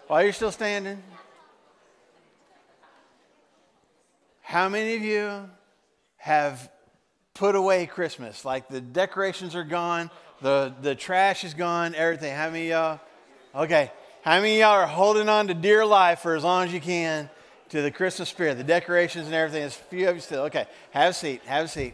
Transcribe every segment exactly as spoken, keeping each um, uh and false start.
While you're still standing, how many of you have put away Christmas? Like the decorations are gone, the, the trash is gone, everything. How many of y'all? Okay. How many of y'all are holding on to dear life for as long as you can to the Christmas spirit, the decorations and everything? There's a few of you still. Okay. Have a seat. Have a seat.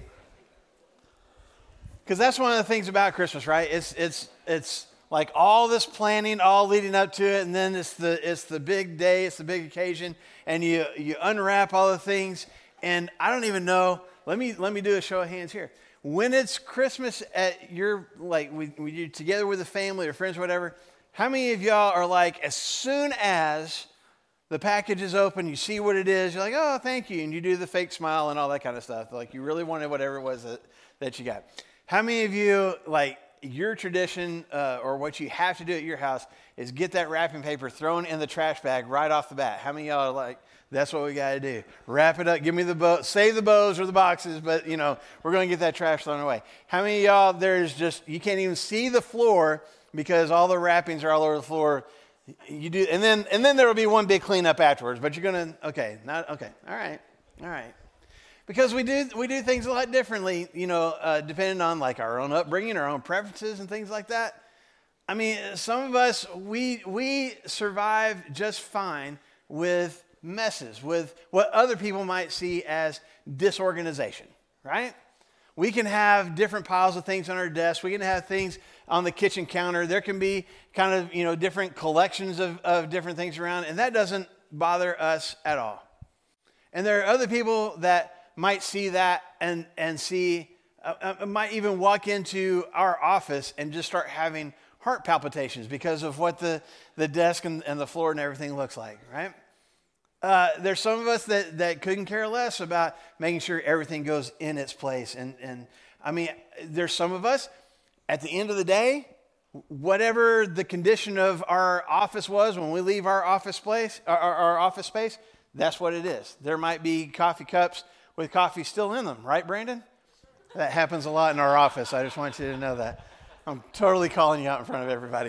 Because that's one of the things about Christmas, right? It's it's it's like all this planning, all leading up to it, and then it's the it's the big day, it's the big occasion, and you you unwrap all the things. And I don't even know. Let me let me do a show of hands here. When it's Christmas at your like we we you're together with the family or friends or whatever, how many of y'all are like, as soon as the package is open, you see what it is, you're like, oh, thank you, and you do the fake smile and all that kind of stuff, like you really wanted whatever it was that, that you got. How many of you, like, your tradition uh, or what you have to do at your house is get that wrapping paper thrown in the trash bag right off the bat? How many of y'all are like, that's what we got to do? Wrap it up, give me the bow, save the bows or the boxes, but, you know, we're going to get that trash thrown away. How many of y'all, there's just, you can't even see the floor because all the wrappings are all over the floor? You do, and then and then there will be one big cleanup afterwards, but you're going to, okay, not, okay, all right, all right. Because we do we do things a lot differently, you know, uh, depending on like our own upbringing, our own preferences and things like that. I mean, some of us, we we survive just fine with messes, with what other people might see as disorganization, right? We can have different piles of things on our desk. We can have things on the kitchen counter. There can be kind of, you know, different collections of, of different things around, and that doesn't bother us at all. And there are other people that might see that and, and see, uh, uh, might even walk into our office and just start having heart palpitations because of what the, the desk and, and the floor and everything looks like, right? Uh, there's some of us that, that couldn't care less about making sure everything goes in its place. And, and I mean, there's some of us, at the end of the day, whatever the condition of our office was when we leave our office place, our, our office space, that's what it is. There might be coffee cups with coffee still in them, right, Brandon? That happens a lot in our office. I just want you to know that. I'm totally calling you out in front of everybody.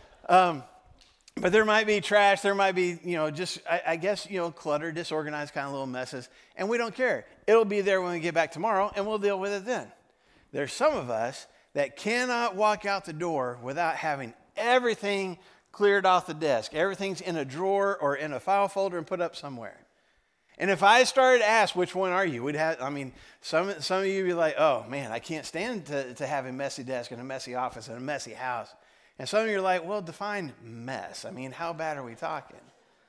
Um, But there might be trash, there might be, you know, just, I, I guess, you know, clutter, disorganized kind of little messes, and we don't care. It'll be there when we get back tomorrow, and we'll deal with it then. There's some of us that cannot walk out the door without having everything cleared off the desk. Everything's in a drawer or in a file folder and put up somewhere. And if I started to ask, which one are you? We'd have, I mean, some, some of you would be like, oh, man, I can't stand to, to have a messy desk and a messy office and a messy house. And some of you are like, well, define mess. I mean, how bad are we talking?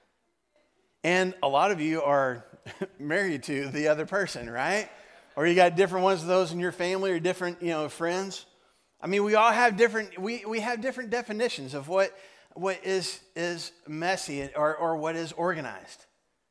And a lot of you are married to the other person, right? Or you got different ones of those in your family or different, you know, friends. I mean, we all have different, we, we have different definitions of what, what is, is messy or, or what is organized.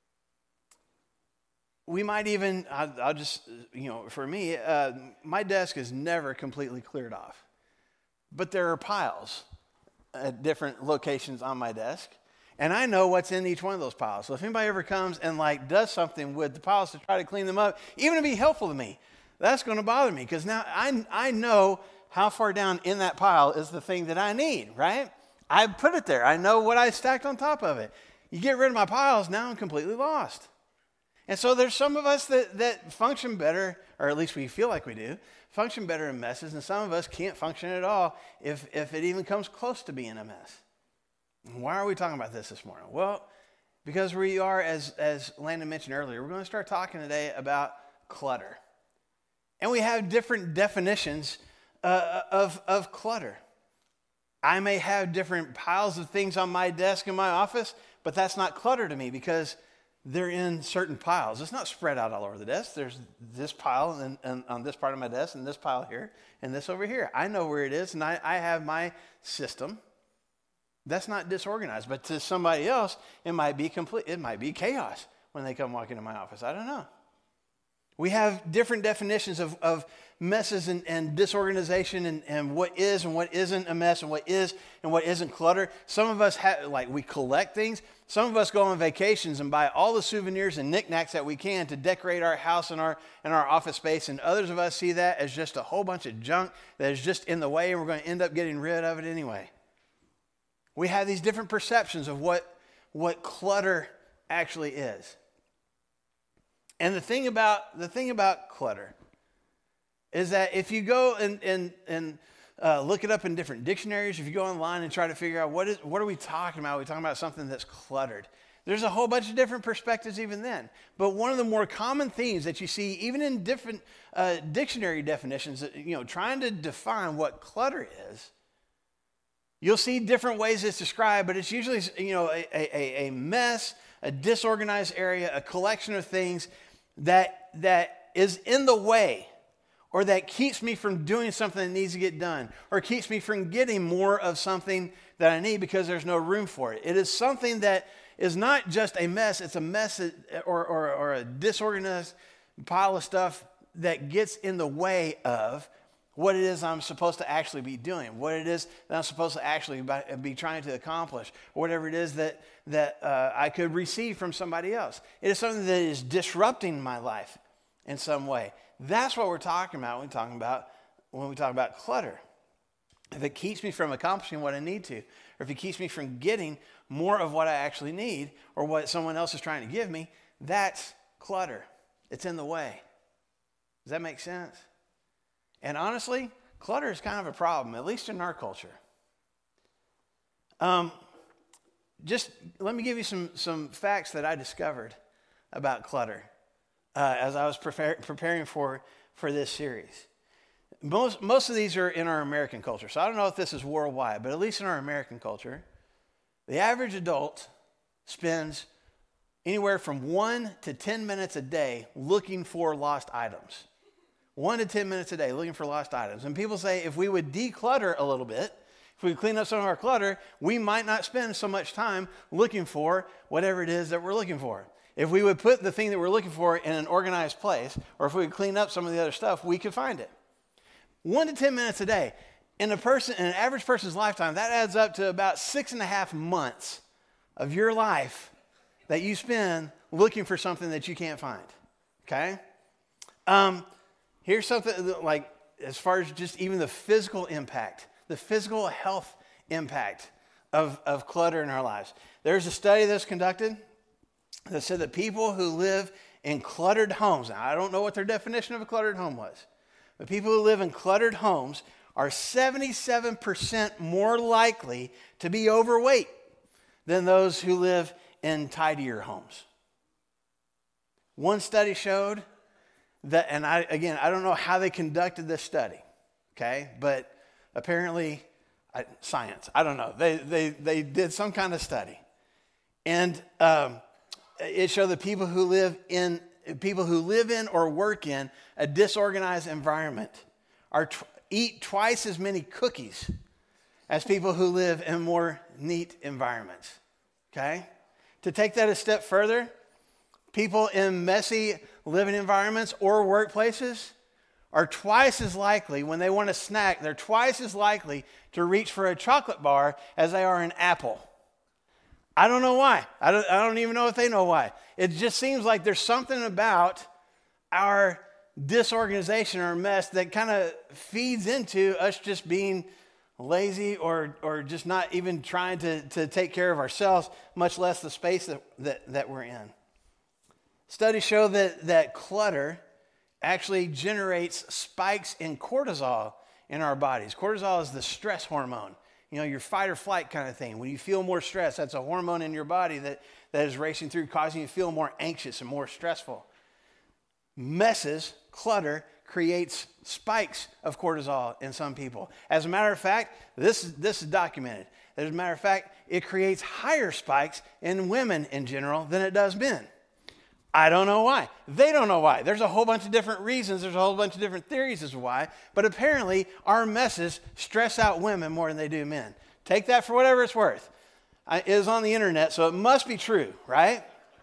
We might even, I'll, I'll just, you know, for me, uh, my desk is never completely cleared off. But there are piles at different locations on my desk, and I know what's in each one of those piles. So if anybody ever comes and like does something with the piles to try to clean them up, even to be helpful to me, that's going to bother me because now I I know how far down in that pile is the thing that I need, right? I put it there. I know what I stacked on top of it. You get rid of my piles, now I'm completely lost. And so there's some of us that, that function better, or at least we feel like we do, function better in messes, and some of us can't function at all if, if it even comes close to being a mess. Why are we talking about this this morning? Well, because we are, as, as Landon mentioned earlier, we're going to start talking today about clutter. And we have different definitions uh, of, of clutter. I may have different piles of things on my desk in my office, but that's not clutter to me because they're in certain piles. It's not spread out all over the desk. There's this pile and, and on this part of my desk and this pile here and this over here. I know where it is, and I, I have my system. That's not disorganized, but to somebody else, it might be complete. It might be chaos when they come walk into my office. I don't know. We have different definitions of, of messes and, and disorganization and, and what is and what isn't a mess and what is and what isn't clutter. Some of us have, like, we collect things. Some of us go on vacations and buy all the souvenirs and knickknacks that we can to decorate our house and our and our office space. And others of us see that as just a whole bunch of junk that is just in the way, and we're going to end up getting rid of it anyway. We have these different perceptions of what what clutter actually is. And the thing about the thing about clutter is that if you go and and and uh, look it up in different dictionaries, if you go online and try to figure out what is what are we talking about, are we talking about something that's cluttered? There's a whole bunch of different perspectives even then. But one of the more common themes that you see, even in different uh, dictionary definitions, you know, trying to define what clutter is, you'll see different ways it's described, but it's usually, you know, a, a, a mess, a disorganized area, a collection of things that that is in the way, or that keeps me from doing something that needs to get done, or keeps me from getting more of something that I need because there's no room for it. It is something that is not just a mess, it's a mess or, or, or a disorganized pile of stuff that gets in the way of what it is I'm supposed to actually be doing, what it is that I'm supposed to actually be trying to accomplish, or whatever it is that, that uh, I could receive from somebody else. It is something that is disrupting my life in some way. That's what we're talking about when we talking about when we talk about clutter. If it keeps me from accomplishing what I need to, or if it keeps me from getting more of what I actually need, or what someone else is trying to give me, that's clutter. It's in the way. Does that make sense? And honestly, clutter is kind of a problem, at least in our culture. Um, just let me give you some, some facts that I discovered about clutter uh, as I was prepare, preparing for, for this series. Most, most of these are in our American culture, so I don't know if this is worldwide, but at least in our American culture, the average adult spends anywhere from one to ten minutes a day looking for lost items. One to ten minutes a day looking for lost items. And people say if we would declutter a little bit, if we clean up some of our clutter, we might not spend so much time looking for whatever it is that we're looking for. If we would put the thing that we're looking for in an organized place, or if we would clean up some of the other stuff, we could find it. One to ten minutes a day. In a person, in an average person's lifetime, that adds up to about six and a half months of your life that you spend looking for something that you can't find. Okay? Um, here's something like, as far as just even the physical impact, the physical health impact of, of clutter in our lives. There's a study that's conducted that said that people who live in cluttered homes, now I don't know what their definition of a cluttered home was, but people who live in cluttered homes are seventy-seven percent more likely to be overweight than those who live in tidier homes. One study showed that, and I again, I don't know how they conducted this study, okay, but apparently, I, science, I don't know. They, they, they did some kind of study. And um, it showed that people who live in, people who live in or work in a disorganized environment are tr- eat twice as many cookies as people who live in more neat environments, okay? To take that a step further, people in messy living environments or workplaces are twice as likely, when they want a snack, they're twice as likely to reach for a chocolate bar as they are an apple. I don't know why. I don't, I don't even know if they know why. It just seems like there's something about our disorganization or mess that kind of feeds into us just being lazy or or just not even trying to, to take care of ourselves, much less the space that, that, that we're in. Studies show that, that clutter actually generates spikes in cortisol in our bodies. Cortisol is the stress hormone, you know, your fight or flight kind of thing. When you feel more stress, that's a hormone in your body that, that is racing through, causing you to feel more anxious and more stressful. Messes, clutter, creates spikes of cortisol in some people. As a matter of fact, this, this is documented. As a matter of fact, it creates higher spikes in women in general than it does men. I don't know why. They don't know why. There's a whole bunch of different reasons. There's a whole bunch of different theories as to why. But apparently, our messes stress out women more than they do men. Take that for whatever it's worth. It is on the internet, so it must be true, right?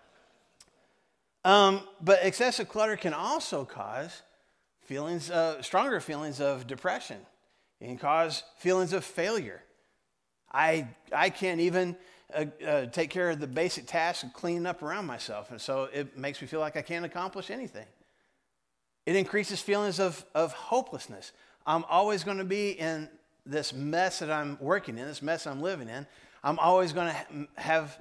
Um, but excessive clutter can also cause feelings, uh, stronger feelings of depression. It can cause feelings of failure. I I can't even uh, uh, take care of the basic tasks of cleaning up around myself, and so it makes me feel like I can't accomplish anything. It increases feelings of, of hopelessness. I'm always going to be in this mess that I'm working in, this mess I'm living in. I'm always going to ha- have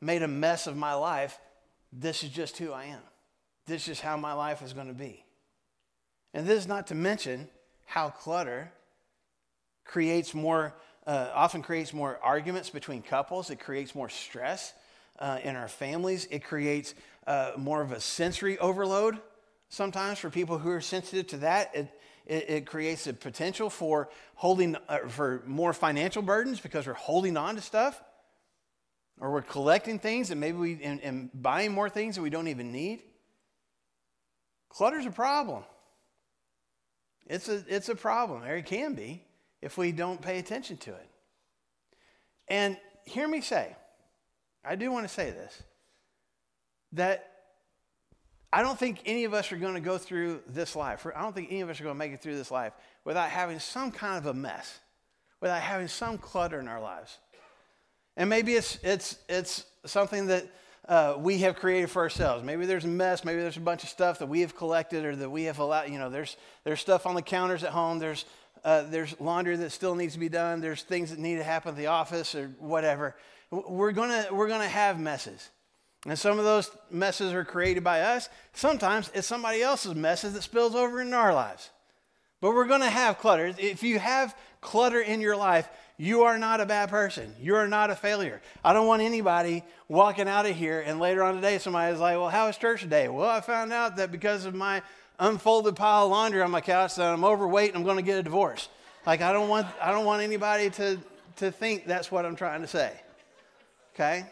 made a mess of my life, this is just who I am. This is how my life is going to be. And this is not to mention how clutter creates more, uh, often creates more arguments between couples. It creates more stress uh, in our families. It creates uh, more of a sensory overload sometimes for people who are sensitive to that. It, it, it creates a potential for holding, uh, for more financial burdens because we're holding on to stuff. Or we're collecting things and maybe we, and, and buying more things that we don't even need. Clutter's a problem. It's a, it's a problem, or it can be, if we don't pay attention to it. And hear me say, I do want to say this, that I don't think any of us are going to go through this life. I don't think any of us are going to make it through this life without having some kind of a mess, without having some clutter in our lives. And maybe it's it's it's something that uh, we have created for ourselves. Maybe there's a mess. Maybe there's a bunch of stuff that we have collected or that we have allowed. You know, there's there's stuff on the counters at home. There's uh, there's laundry that still needs to be done. There's things that need to happen at the office or whatever. We're gonna we're gonna have messes, and some of those messes are created by us. Sometimes it's somebody else's messes that spills over into our lives. But we're gonna have clutter. If you have clutter in your life, you are not a bad person. You are not a failure. I don't want anybody walking out of here and later on today somebody's like, well, how was church today? Well, I found out that because of my unfolded pile of laundry on my couch that I'm overweight and I'm going to get a divorce. Like, I don't want I don't want anybody to, to think that's what I'm trying to say. Okay?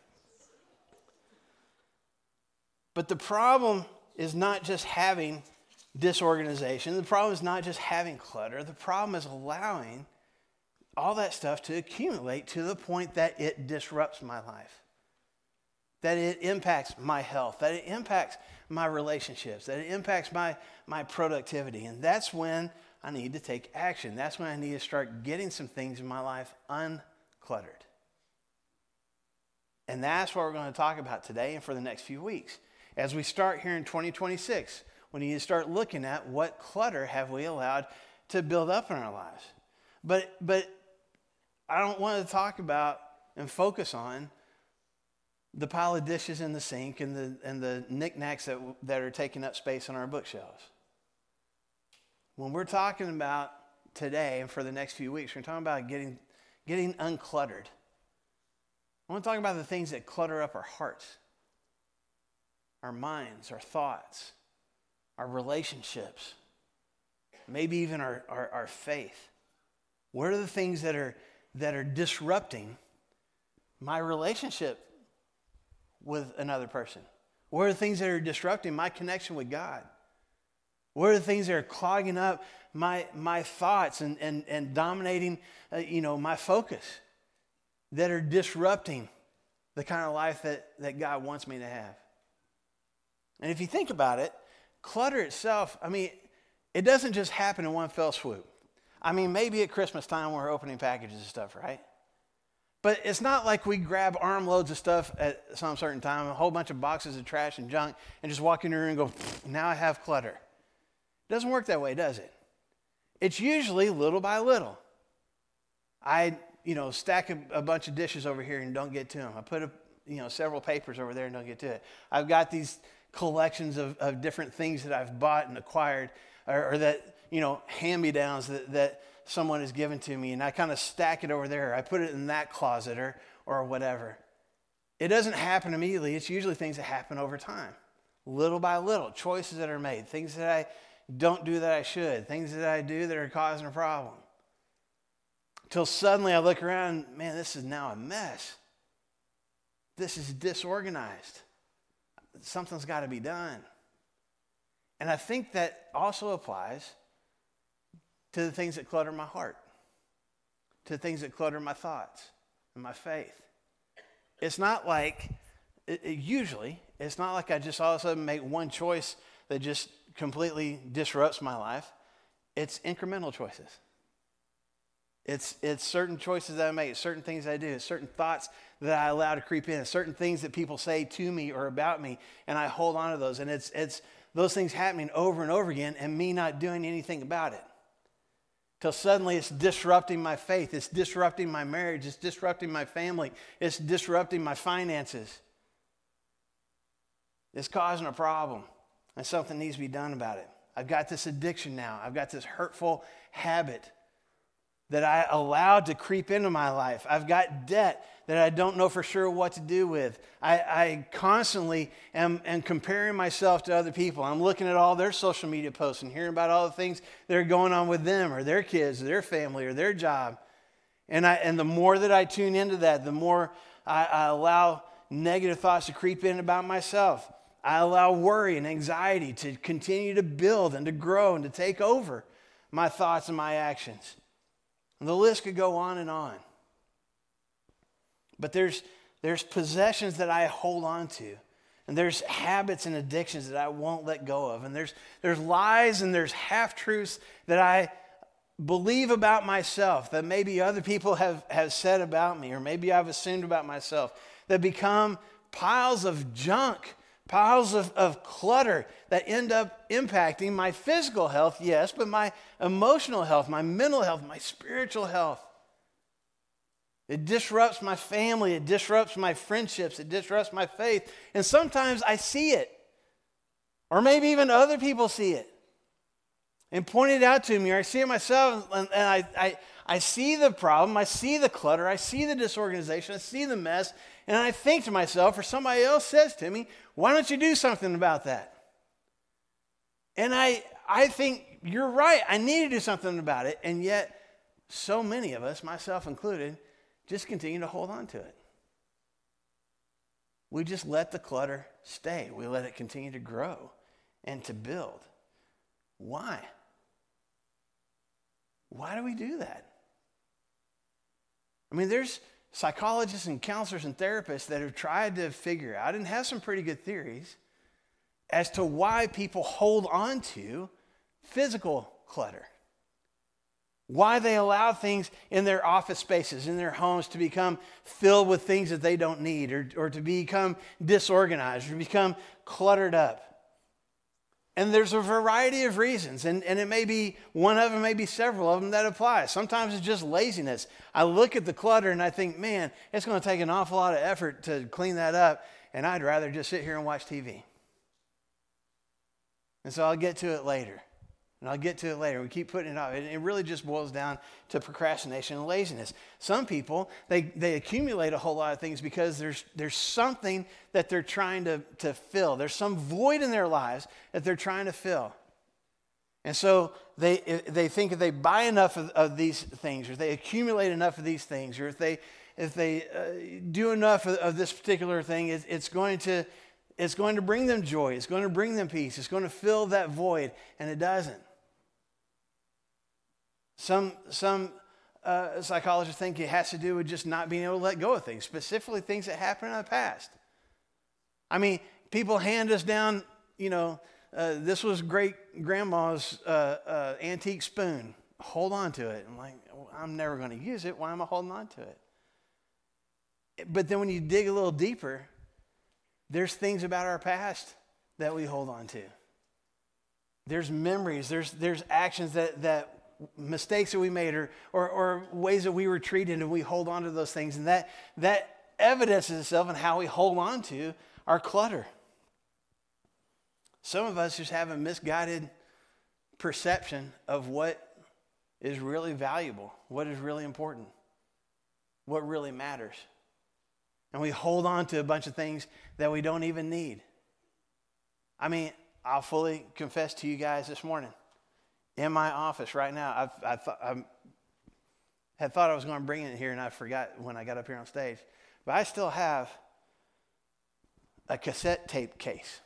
But the problem is not just having disorganization. The problem is not just having clutter. The problem is allowing all that stuff to accumulate to the point that it disrupts my life, that it impacts my health, that it impacts my relationships, that it impacts my, my productivity. And that's when I need to take action. That's when I need to start getting some things in my life uncluttered. And that's what we're going to talk about today and for the next few weeks. As we start here in twenty twenty-six, we need to start looking at what clutter have we allowed to build up in our lives. But but I don't want to talk about and focus on the pile of dishes in the sink and the and the knickknacks that that are taking up space on our bookshelves. When we're talking about today and for the next few weeks, we're talking about getting getting uncluttered. I want to talk about the things that clutter up our hearts, our minds, our thoughts, our relationships, maybe even our, our, our faith. What are the things that are that are disrupting my relationship with another person? What are the things that are disrupting my connection with God? What are the things that are clogging up my my thoughts and and, and dominating uh, you know my focus, that are disrupting the kind of life that, that God wants me to have? And if you think about it, clutter itself, I mean, it doesn't just happen in one fell swoop. I mean, maybe at Christmas time we're opening packages and stuff, right? But it's not like we grab armloads of stuff at some certain time, a whole bunch of boxes of trash and junk, and just walk in the room and go, now I have clutter. It doesn't work that way, does it? It's usually little by little. I, you know, stack a, a bunch of dishes over here and don't get to them. I put, a, you know, several papers over there and don't get to it. I've got these collections of, of different things that I've bought and acquired, or, or that, you know, hand-me-downs that, that someone has given to me, and I kind of stack it over there. I put it in that closet or or whatever. It doesn't happen immediately. It's usually things that happen over time, little by little, choices that are made, things that I don't do that I should, things that I do that are causing a problem. Until suddenly I look around, man, this is now a mess. This is disorganized. Something's got to be done. And I think that also applies to the things that clutter my heart, to the things that clutter my thoughts and my faith. It's not like, it, it, usually, it's not like I just all of a sudden make one choice that just completely disrupts my life. It's incremental choices. It's it's certain choices that I make, certain things I do, it's certain thoughts that I allow to creep in, it's certain things that people say to me or about me, and I hold on to those. And it's it's those things happening over and over again and me not doing anything about it. till suddenly it's disrupting my faith. It's disrupting my marriage. It's disrupting my family. It's disrupting my finances. It's causing a problem, and something needs to be done about it. I've got this addiction now. I've got this hurtful habit that I allowed to creep into my life. I've got debt that I don't know for sure what to do with. I, I constantly am, am comparing myself to other people. I'm looking at all their social media posts and hearing about all the things that are going on with them or their kids or their family or their job. And I and the more that I tune into that, the more I, I allow negative thoughts to creep in about myself. I allow worry and anxiety to continue to build and to grow and to take over my thoughts and my actions. And the list could go on and on. But there's, there's possessions that I hold on to. And there's habits and addictions that I won't let go of. And there's, there's lies and there's half-truths that I believe about myself that maybe other people have, have said about me, or maybe I've assumed about myself, that become piles of junk, piles of, of clutter that end up impacting my physical health, yes, but my emotional health, my mental health, my spiritual health. It disrupts my family. It disrupts my friendships. It disrupts my faith. And sometimes I see it. Or maybe even other people see it and point it out to me, or I see it myself, and, and I, I, I see the problem. I see the clutter. I see the disorganization. I see the mess. And I think to myself, or somebody else says to me, why don't you do something about that? And I, I think, you're right, I need to do something about it. And yet, so many of us, myself included, just continue to hold on to it. We just let the clutter stay. We let it continue to grow and to build. Why? Why do we do that? I mean, there's psychologists and counselors and therapists that have tried to figure out and have some pretty good theories as to why people hold on to physical clutter. Why they allow things in their office spaces, in their homes, to become filled with things that they don't need, or, or to become disorganized, or to become cluttered up. And there's a variety of reasons, and, and it may be one of them, maybe several of them that apply. Sometimes it's just laziness. I look at the clutter and I think, man, it's going to take an awful lot of effort to clean that up, and I'd rather just sit here and watch T V. And so I'll get to it later. And I'll get to it later. We keep putting it off. It, it really just boils down to procrastination and laziness. Some people, they, they accumulate a whole lot of things because there's, there's something that they're trying to, to fill. There's some void in their lives that they're trying to fill. And so they, they think if they buy enough of, of these things, or if they accumulate enough of these things, or if they, if they uh, do enough of, of this particular thing, it, it's going to, it's going to bring them joy. It's going to bring them peace. It's going to fill that void, and it doesn't. Some some uh, psychologists think it has to do with just not being able to let go of things, specifically things that happened in the past. I mean, people hand us down, you know, uh, this was great grandma's uh, uh, antique spoon. Hold on to it. I'm like, well, I'm never going to use it. Why am I holding on to it? But then when you dig a little deeper, there's things about our past that we hold on to. There's memories. There's there's actions that that. mistakes that we made, or, or or ways that we were treated, and we hold on to those things, and that that evidences itself in how we hold on to our clutter. Some of us just have a misguided perception of what is really valuable, what is really important, what really matters. And we hold on to a bunch of things that we don't even need. I mean, I'll fully confess to you guys this morning, in my office right now, I've, I, th- I had thought I was going to bring it here, and I forgot when I got up here on stage. But I still have a cassette tape case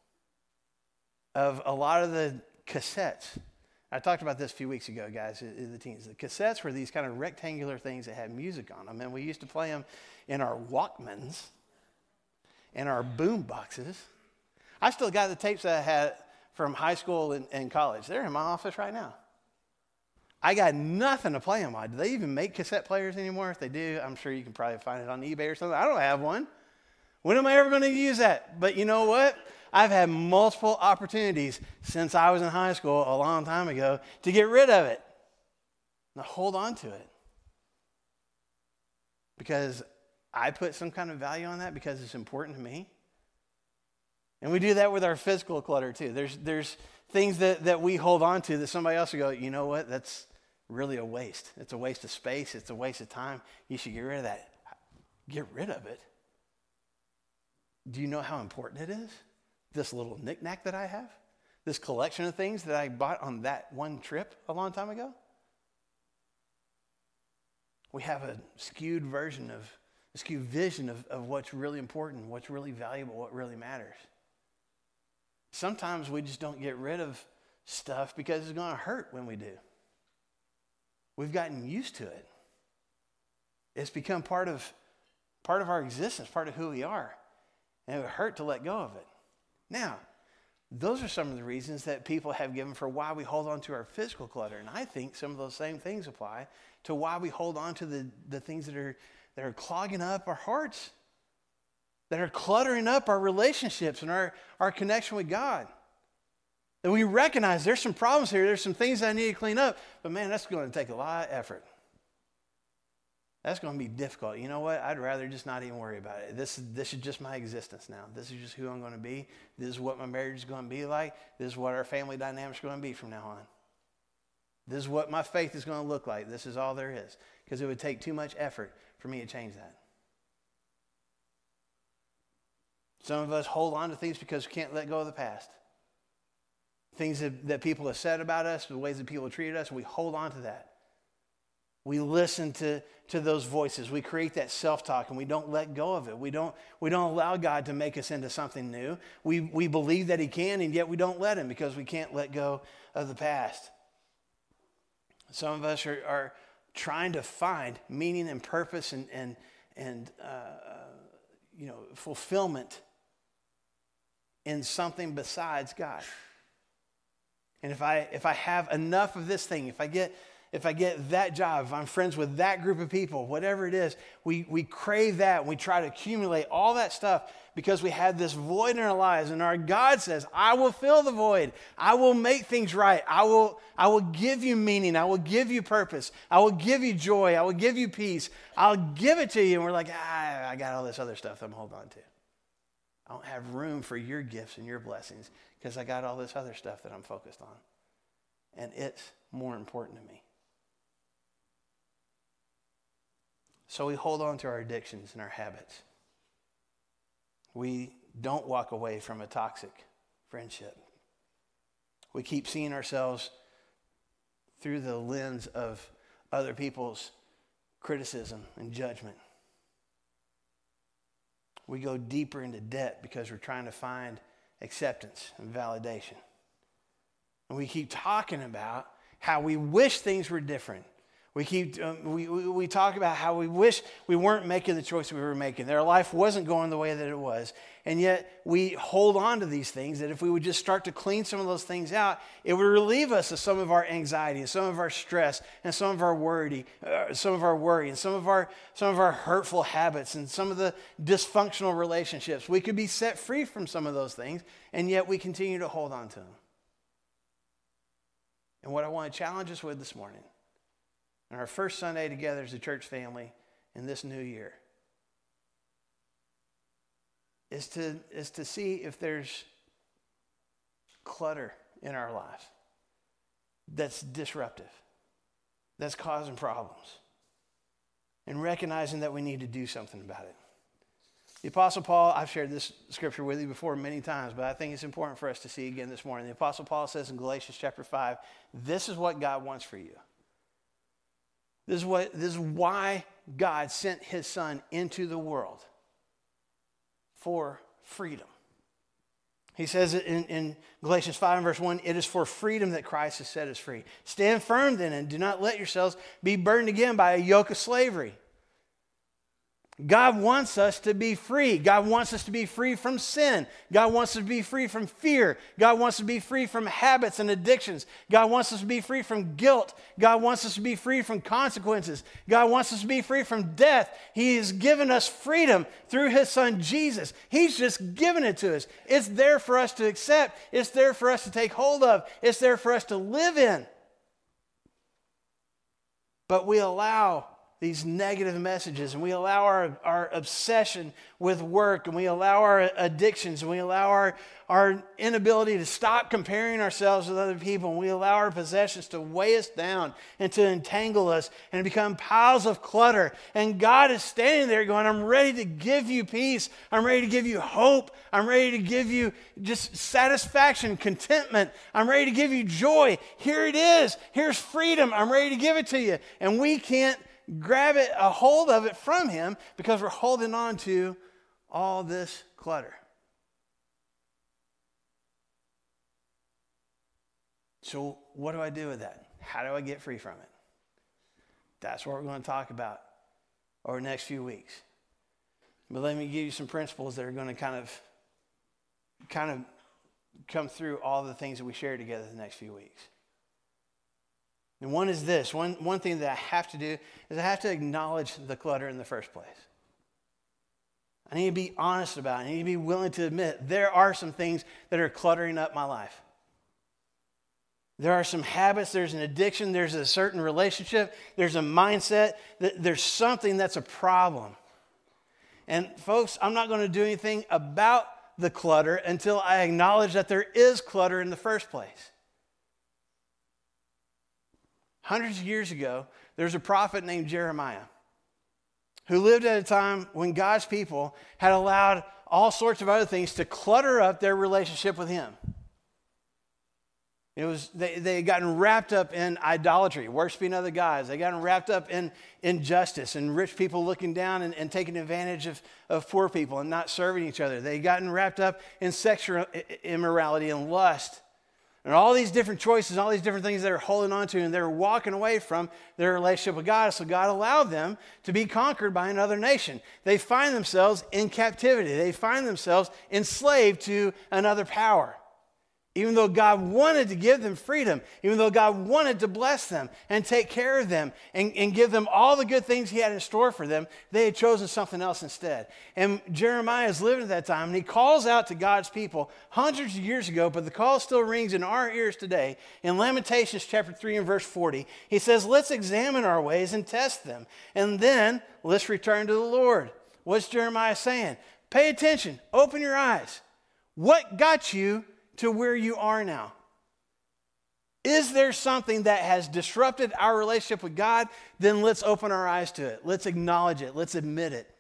of a lot of the cassettes. I talked about this a few weeks ago, guys, in the teens. The cassettes were these kind of rectangular things that had music on them, and we used to play them in our Walkmans and our boom boxes. I still got the tapes that I had from high school and, and college. They're in my office right now. I got nothing to play them on. Do they even make cassette players anymore? If they do, I'm sure you can probably find it on eBay or something. I don't have one. When am I ever going to use that? But you know what? I've had multiple opportunities since I was in high school a long time ago to get rid of it. Now hold on to it. Because I put some kind of value on that because it's important to me. And we do that with our physical clutter too. There's there's things that, that we hold on to that somebody else will go, you know what, that's really a waste. It's a waste of space. It's a waste of time. You should get rid of that. Get rid of it. Do you know how important it is? This little knickknack that I have? This collection of things that I bought on that one trip a long time ago? We have a skewed version of, a skewed vision of, of what's really important, what's really valuable, what really matters. Sometimes we just don't get rid of stuff because it's going to hurt when we do. We've gotten used to it. It's become part of, part of our existence, part of who we are. And it would hurt to let go of it. Now, those are some of the reasons that people have given for why we hold on to our physical clutter. And I think some of those same things apply to why we hold on to the, the things that are, that are clogging up our hearts, that are cluttering up our relationships and our, our connection with God. That we recognize there's some problems here, there's some things I need to clean up, but man, that's going to take a lot of effort. That's going to be difficult. You know what? I'd rather just not even worry about it. This, this is just my existence now. This is just who I'm going to be. This is what my marriage is going to be like. This is what our family dynamics are going to be from now on. This is what my faith is going to look like. This is all there is. Because it would take too much effort for me to change that. Some of us hold on to things because we can't let go of the past. Things that, that people have said about us, the ways that people have treated us, we hold on to that. We listen to, to those voices. We create that self-talk and we don't let go of it. We don't, we don't allow God to make us into something new. We, we believe that he can, and yet we don't let him because we can't let go of the past. Some of us are, are trying to find meaning and purpose and, and, and uh, you know, fulfillment in something besides God. And if I if I have enough of this thing, if I get if I get that job, if I'm friends with that group of people, whatever it is, we we crave that and we try to accumulate all that stuff because we have this void in our lives. And our God says, I will fill the void. I will make things right. I will I will give you meaning. I will give you purpose. I will give you joy. I will give you peace. I'll give it to you. And we're like, ah, I got all this other stuff I'm holding on to. I don't have room for your gifts and your blessings because I got all this other stuff that I'm focused on. And it's more important to me. So we hold on to our addictions and our habits. We don't walk away from a toxic friendship. We keep seeing ourselves through the lens of other people's criticism and judgment. We go deeper into debt because we're trying to find acceptance and validation. And we keep talking about how we wish things were different. We keep um, we, we we talk about how we wish we weren't making the choice we were making. That our life wasn't going the way that it was. And yet we hold on to these things that if we would just start to clean some of those things out, it would relieve us of some of our anxiety and some of our stress and some of our worry, uh, some of our worry and some of our some of our hurtful habits and some of the dysfunctional relationships. We could be set free from some of those things, and yet we continue to hold on to them. And what I want to challenge us with this morning, on our first Sunday together as a church family in this new year, is to, is to see if there's clutter in our lives that's disruptive, that's causing problems, and recognizing that we need to do something about it. The Apostle Paul, I've shared this scripture with you before many times, but I think it's important for us to see again this morning. The Apostle Paul says in Galatians chapter five, this is what God wants for you. This is what, this is why God sent his son into the world, for freedom. He says in, in Galatians five and verse one, it is for freedom that Christ has set us free. Stand firm then and do not let yourselves be burdened again by a yoke of slavery. God wants us to be free. God wants us to be free from sin. God wants us to be free from fear. God wants us to be free from habits and addictions. God wants us to be free from guilt. God wants us to be free from consequences. God wants us to be free from death. He has given us freedom through his son Jesus. He's just given it to us. It's there for us to accept. It's there for us to take hold of. It's there for us to live in. but we allow these negative messages, and we allow our, our obsession with work, and we allow our addictions, and we allow our, our inability to stop comparing ourselves with other people, and we allow our possessions to weigh us down and to entangle us and become piles of clutter. And God is standing there going, I'm ready to give you peace. I'm ready to give you hope. I'm ready to give you just satisfaction, contentment. I'm ready to give you joy. Here it is. Here's freedom. I'm ready to give it to you. And we can't grab it, a hold of it from him because we're holding on to all this clutter. So what do I do with that? How do I get free from it? That's what we're going to talk about over the next few weeks. But let me give you some principles that are going to kind of kind of come through all the things that we share together the next few weeks. And one is this. One, one thing that I have to do is I have to acknowledge the clutter in the first place. I need to be honest about it. I need to be willing to admit there are some things that are cluttering up my life. There are some habits, there's an addiction, there's a certain relationship, there's a mindset, there's something that's a problem. And folks, I'm not going to do anything about the clutter until I acknowledge that there is clutter in the first place. Hundreds of years ago, there's a prophet named Jeremiah who lived at a time when God's people had allowed all sorts of other things to clutter up their relationship with him. It was they, they had gotten wrapped up in idolatry, worshiping other gods. They gotten wrapped up in injustice and rich people looking down and, and taking advantage of, of poor people and not serving each other. They gotten wrapped up in sexual immorality and lust. And all these different choices, all these different things they're holding on to, and they're walking away from their relationship with God. So God allowed them to be conquered by another nation. They find themselves in captivity. They find themselves enslaved to another power. Even though God wanted to give them freedom, even though God wanted to bless them and take care of them and, and give them all the good things he had in store for them, they had chosen something else instead. And Jeremiah is living at that time, and he calls out to God's people hundreds of years ago, but the call still rings in our ears today. In Lamentations chapter three and verse forty, he says, let's examine our ways and test them, and then let's return to the Lord. What's Jeremiah saying? Pay attention. Open your eyes. What got you to where you are now? Is there something that has disrupted our relationship with God? Then let's open our eyes to it. Let's acknowledge it. Let's admit it.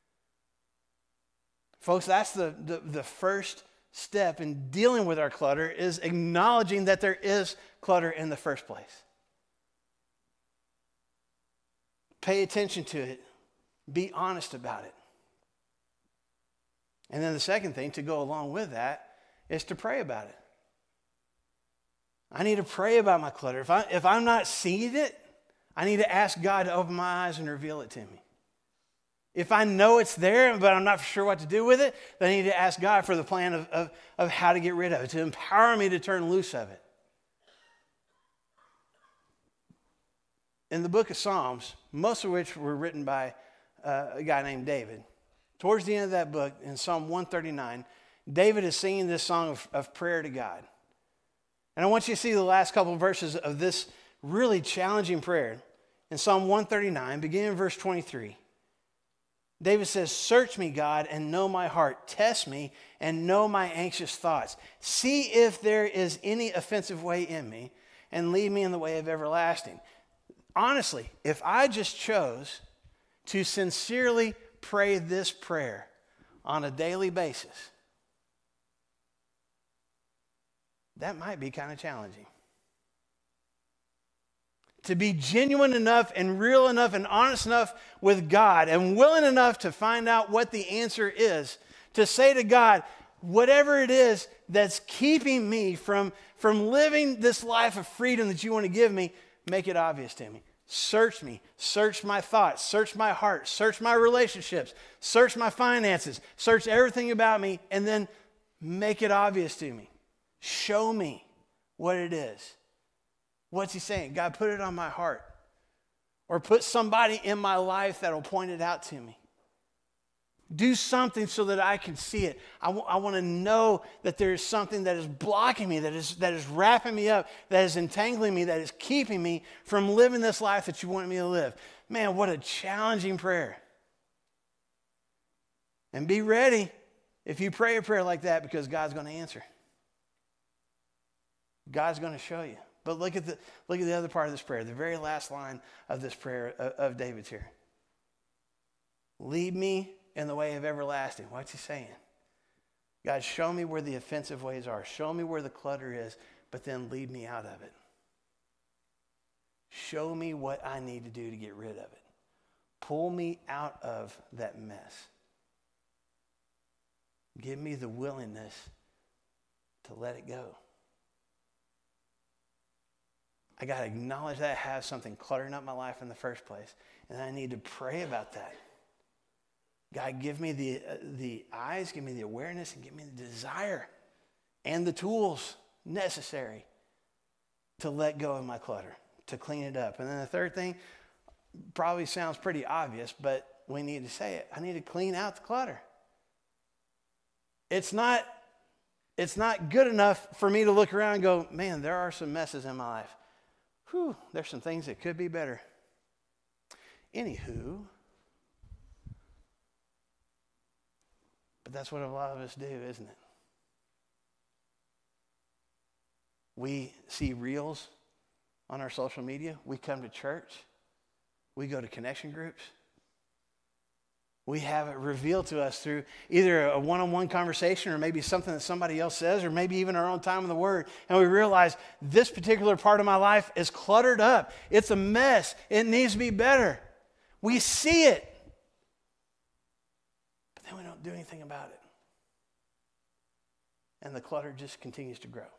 Folks, that's the, the, the first step in dealing with our clutter, is acknowledging that there is clutter in the first place. Pay attention to it. Be honest about it. And then the second thing to go along with that is to pray about it. I need to pray about my clutter. If, I, if I'm not seeing it, I need to ask God to open my eyes and reveal it to me. If I know it's there, but I'm not sure what to do with it, then I need to ask God for the plan of, of, of how to get rid of it, to empower me to turn loose of it. In the book of Psalms, most of which were written by uh, a guy named David, towards the end of that book, in Psalm one thirty-nine, David is singing this song of, of prayer to God. And I want you to see the last couple of verses of this really challenging prayer. In Psalm one thirty-nine, beginning in verse twenty-three, David says, search me, God, and know my heart. Test me and know my anxious thoughts. See if there is any offensive way in me, and lead me in the way of everlasting. Honestly, if I just chose to sincerely pray this prayer on a daily basis, that might be kind of challenging. To be genuine enough and real enough and honest enough with God and willing enough to find out what the answer is, to say to God, whatever it is that's keeping me from, from living this life of freedom that you want to give me, make it obvious to me. Search me, search my thoughts, search my heart, search my relationships, search my finances, search everything about me, and then make it obvious to me. Show me what it is. What's he saying? God, put it on my heart. Or put somebody in my life that will point it out to me. Do something so that I can see it. I, w- I want to know that there is something that is blocking me, that is, that is wrapping me up, that is entangling me, that is keeping me from living this life that you want me to live. Man, what a challenging prayer. And be ready if you pray a prayer like that, because God's going to answer. God's going to show you. But look at the look at the other part of this prayer, the very last line of this prayer of, of David's here. Lead me in the way of everlasting. What's he saying? God, show me where the offensive ways are. Show me where the clutter is, but then lead me out of it. Show me what I need to do to get rid of it. Pull me out of that mess. Give me the willingness to let it go. I got to acknowledge that I have something cluttering up my life in the first place, and I need to pray about that. God, give me the, uh, the eyes, give me the awareness, and give me the desire and the tools necessary to let go of my clutter, to clean it up. And then the third thing probably sounds pretty obvious, but we need to say it. I need to clean out the clutter. It's not, it's not good enough for me to look around and go, man, there are some messes in my life. Whew, there's some things that could be better. Anywho, but that's what a lot of us do, isn't it? We see reels on our social media. We come to church. We go to connection groups. We have it revealed to us through either a one-on-one conversation or maybe something that somebody else says, or maybe even our own time in the Word. And we realize this particular part of my life is cluttered up. It's a mess. It needs to be better. We see it. But then we don't do anything about it. And the clutter just continues to grow.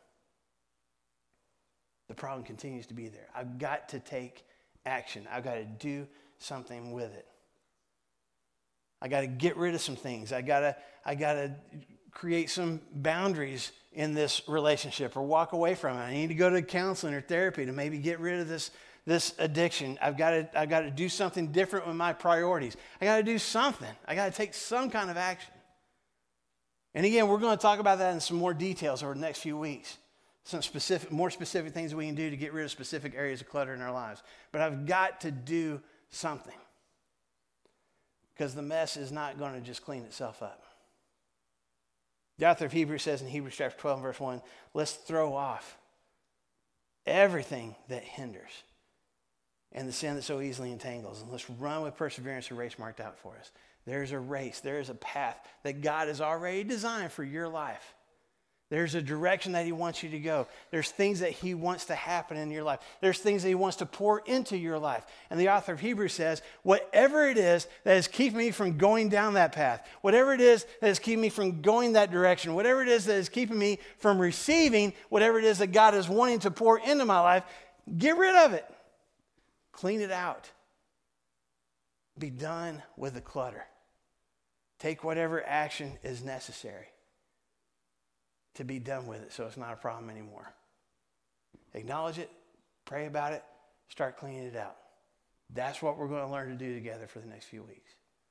The problem continues to be there. I've got to take action. I've got to do something with it. I got to get rid of some things. I got to I got to create some boundaries in this relationship or walk away from it. I need to go to counseling or therapy to maybe get rid of this, this addiction. I've got to I've got to do something different with my priorities. I got to do something. I got to take some kind of action. And again, we're going to talk about that in some more details over the next few weeks. Some specific, more specific things we can do to get rid of specific areas of clutter in our lives. But I've got to do something. Because the mess is not going to just clean itself up. The author of Hebrews says in Hebrews chapter twelve, verse one, let's throw off everything that hinders and the sin that so easily entangles. And let's run with perseverance the race marked out for us. There's a race. There is a path that God has already designed for your life. There's a direction that he wants you to go. There's things that he wants to happen in your life. There's things that he wants to pour into your life. And the author of Hebrews says, whatever it is that is keeping me from going down that path, whatever it is that is keeping me from going that direction, whatever it is that is keeping me from receiving whatever it is that God is wanting to pour into my life, get rid of it. Clean it out. Be done with the clutter. Take whatever action is necessary to be done with it so it's not a problem anymore. Acknowledge it, pray about it, start cleaning it out. That's what we're going to learn to do together for the next few weeks.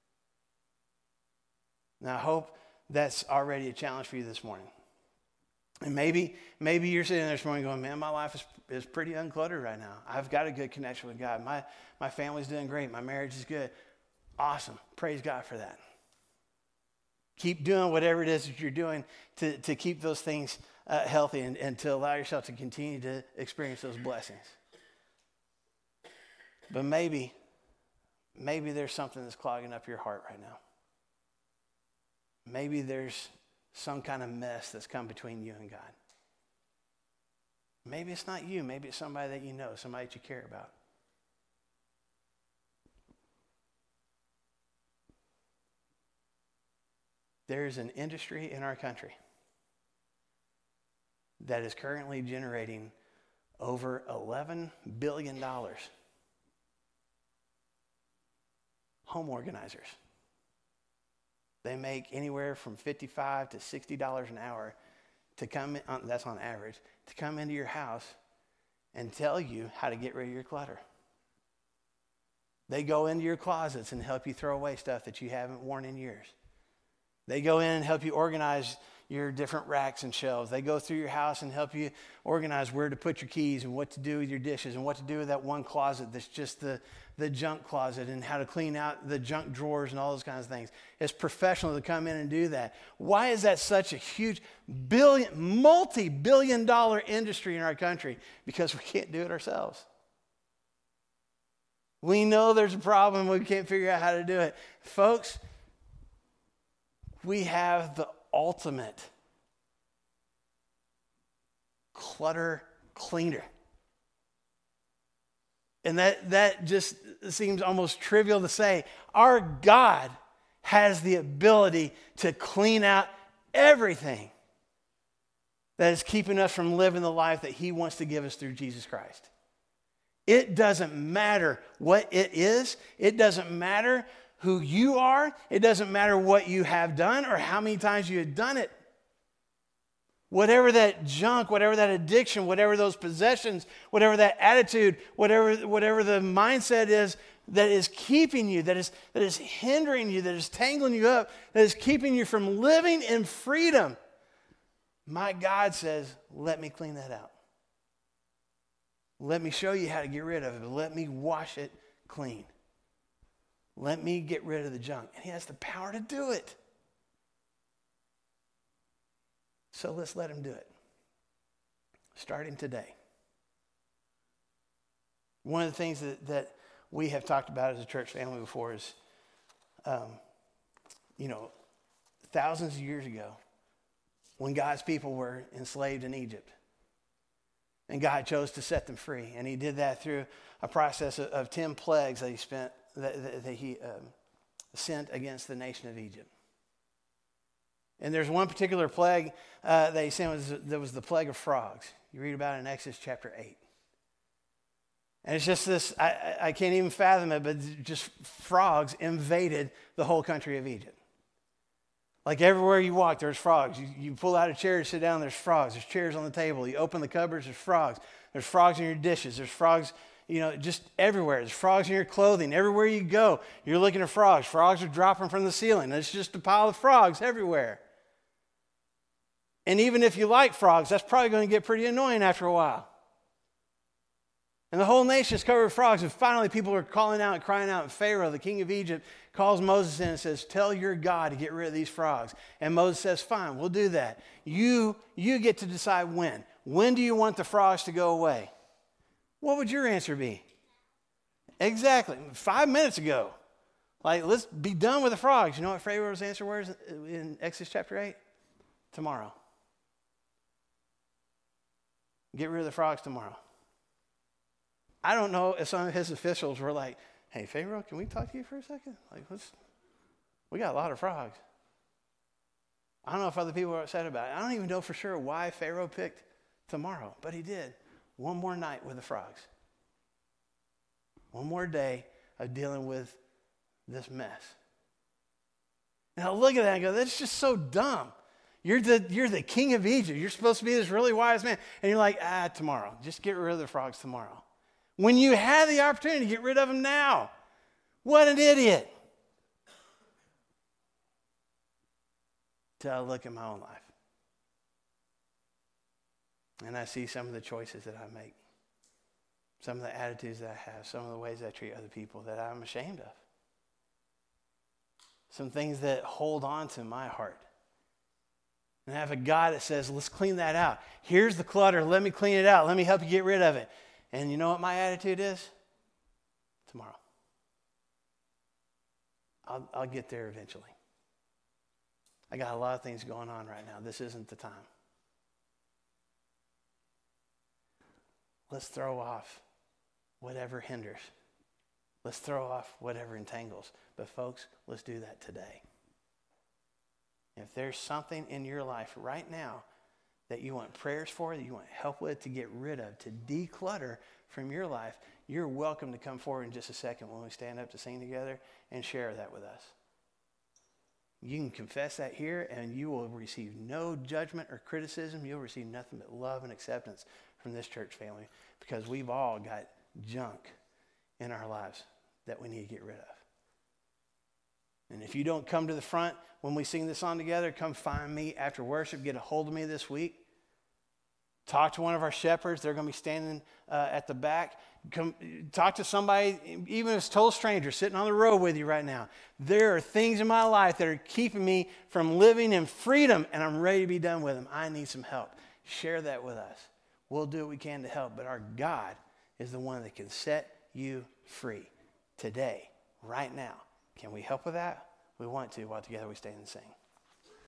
Now, I hope that's already a challenge for you this morning. And maybe maybe you're sitting there this morning going, man, my life is, is pretty uncluttered right now. I've got a good connection with God. My, my family's doing great. My marriage is good. Awesome. Praise God for that. Keep doing whatever it is that you're doing to, to keep those things uh, healthy and, and to allow yourself to continue to experience those blessings. But maybe, maybe there's something that's clogging up your heart right now. Maybe there's some kind of mess that's come between you and God. Maybe it's not you. Maybe it's somebody that you know, somebody that you care about. There's an industry in our country that is currently generating over eleven billion dollars. Home organizers. They make anywhere from fifty-five to sixty dollars an hour to come in, that's on average, to come into your house and tell you how to get rid of your clutter. They go into your closets and help you throw away stuff that you haven't worn in years. They go in and help you organize your different racks and shelves. They go through your house and help you organize where to put your keys and what to do with your dishes and what to do with that one closet that's just the, the junk closet, and how to clean out the junk drawers and all those kinds of things. It's professional to come in and do that. Why is that such a huge billion, multi-billion dollar industry in our country? Because we can't do it ourselves. We know there's a problem. We can't figure out how to do it. Folks, we have the ultimate clutter cleaner. And that, that just seems almost trivial to say. Our God has the ability to clean out everything that is keeping us from living the life that he wants to give us through Jesus Christ. It doesn't matter what it is. It doesn't matter who you are. It doesn't matter what you have done or how many times you have done it. Whatever that junk, whatever that addiction, whatever those possessions, whatever that attitude, whatever, whatever the mindset is that is keeping you, that is, that is hindering you, that is tangling you up, that is keeping you from living in freedom, my God says, let me clean that out. Let me show you how to get rid of it. Let me wash it clean. Let me get rid of the junk. And he has the power to do it. So let's let him do it. Starting today. One of the things that, that we have talked about as a church family before is, um, you know, thousands of years ago, when God's people were enslaved in Egypt, and God chose to set them free. And he did that through a process of, of ten plagues that he spent, that, that, that he um, sent against the nation of Egypt. And there's one particular plague uh, that he sent, was, that was the plague of frogs. You read about it in Exodus chapter eight. And it's just this, I, I can't even fathom it, but just frogs invaded the whole country of Egypt. Like everywhere you walk, there's frogs. You, you pull out a chair to sit down, there's frogs. There's chairs on the table. You open the cupboards, there's frogs. There's frogs in your dishes. There's frogs, you know, just everywhere. There's frogs in your clothing. Everywhere you go, you're looking at frogs. Frogs are dropping from the ceiling. It's just a pile of frogs everywhere. And even if you like frogs, that's probably going to get pretty annoying after a while. And the whole nation is covered with frogs. And finally, people are calling out and crying out. And Pharaoh, the king of Egypt, calls Moses in and says, tell your God to get rid of these frogs. And Moses says, fine, we'll do that. You, you get to decide when. When do you want the frogs to go away? What would your answer be? Exactly. Five minutes ago. Like, let's be done with the frogs. You know what Pharaoh's answer was in Exodus chapter eight? Tomorrow. Get rid of the frogs tomorrow. I don't know if some of his officials were like, hey, Pharaoh, can we talk to you for a second? Like, let's, we got a lot of frogs. I don't know if other people were upset about it. I don't even know for sure why Pharaoh picked tomorrow, but he did. One more night with the frogs. One more day of dealing with this mess. Now look at that and go, that's just so dumb. You're the, you're the king of Egypt. You're supposed to be this really wise man. And you're like, ah, tomorrow. Just get rid of the frogs tomorrow. When you had the opportunity to get rid of them now. What an idiot. Till I look at my own life. And I see some of the choices that I make. Some of the attitudes that I have. Some of the ways I treat other people that I'm ashamed of. Some things that hold on to my heart. And I have a God that says, let's clean that out. Here's the clutter. Let me clean it out. Let me help you get rid of it. And you know what my attitude is? Tomorrow. I'll, I'll get there eventually. I got a lot of things going on right now. This isn't the time. Let's throw off whatever hinders. Let's throw off whatever entangles. But folks, let's do that today. If there's something in your life right now that you want prayers for, that you want help with, to get rid of, to declutter from your life, you're welcome to come forward in just a second when we stand up to sing together and share that with us. You can confess that here, and you will receive no judgment or criticism. You'll receive nothing but love and acceptance from this church family, because we've all got junk in our lives that we need to get rid of. And if you don't come to the front when we sing this song together, come find me after worship. Get a hold of me this week. Talk to one of our shepherds. They're going to be standing uh, at the back. Come, talk to somebody, even if it's a total stranger, sitting on the road with you right now. There are things in my life that are keeping me from living in freedom, and I'm ready to be done with them. I need some help. Share that with us. We'll do what we can to help, but our God is the one that can set you free today, right now. Can we help with that? We want to while together we stand and sing.